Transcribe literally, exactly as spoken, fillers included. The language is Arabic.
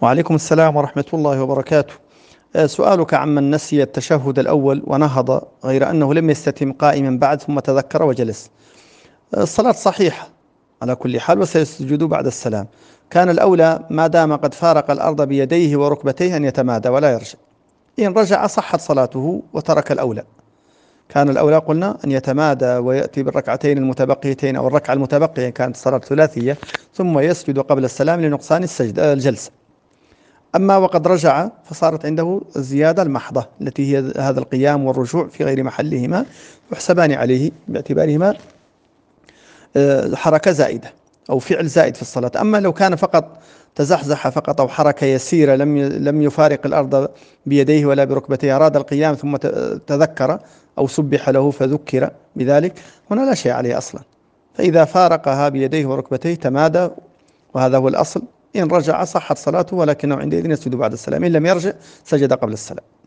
وعليكم السلام ورحمة الله وبركاته. آه، سؤالك عمن نسي التشهد الأول ونهض غير أنه لم يستتم قائما بعد ثم تذكر وجلس. آه، الصلاة صحيحة على كل حال وسيسجد بعد السلام. كان الأولى ما دام قد فارق الأرض بيديه وركبتيه أن يتمادى ولا يرجع. إن رجع صحت صلاته وترك الأولى. كان الأولى قلنا أن يتمادى ويأتي بالركعتين المتبقيتين أو الركعة المتبقية إن كانت الصلاة ثلاثية، ثم يسجد قبل السلام لنقصان السجد آه، الجلسة. أما وقد رجع فصارت عنده الزيادة المحضة التي هي هذا القيام والرجوع في غير محلهما، يحسبان عليه باعتبارهما آه، حركة زائدة أو فعل زائد في الصلاة. أما لو كان فقط تزحزح فقط أو حركة يسيرة لم لم يفارق الأرض بيديه ولا بركبتيه، أراد القيام ثم تذكر أو سبح له فذكر بذلك، هنا لا شيء عليه أصلا. فإذا فارقها بيديه وركبتيه تمادى، وهذا هو الأصل. إن رجع صحت صلاته، ولكنه عندئذ يسجد بعد السلام. إن لم يرجع سجد قبل السلام.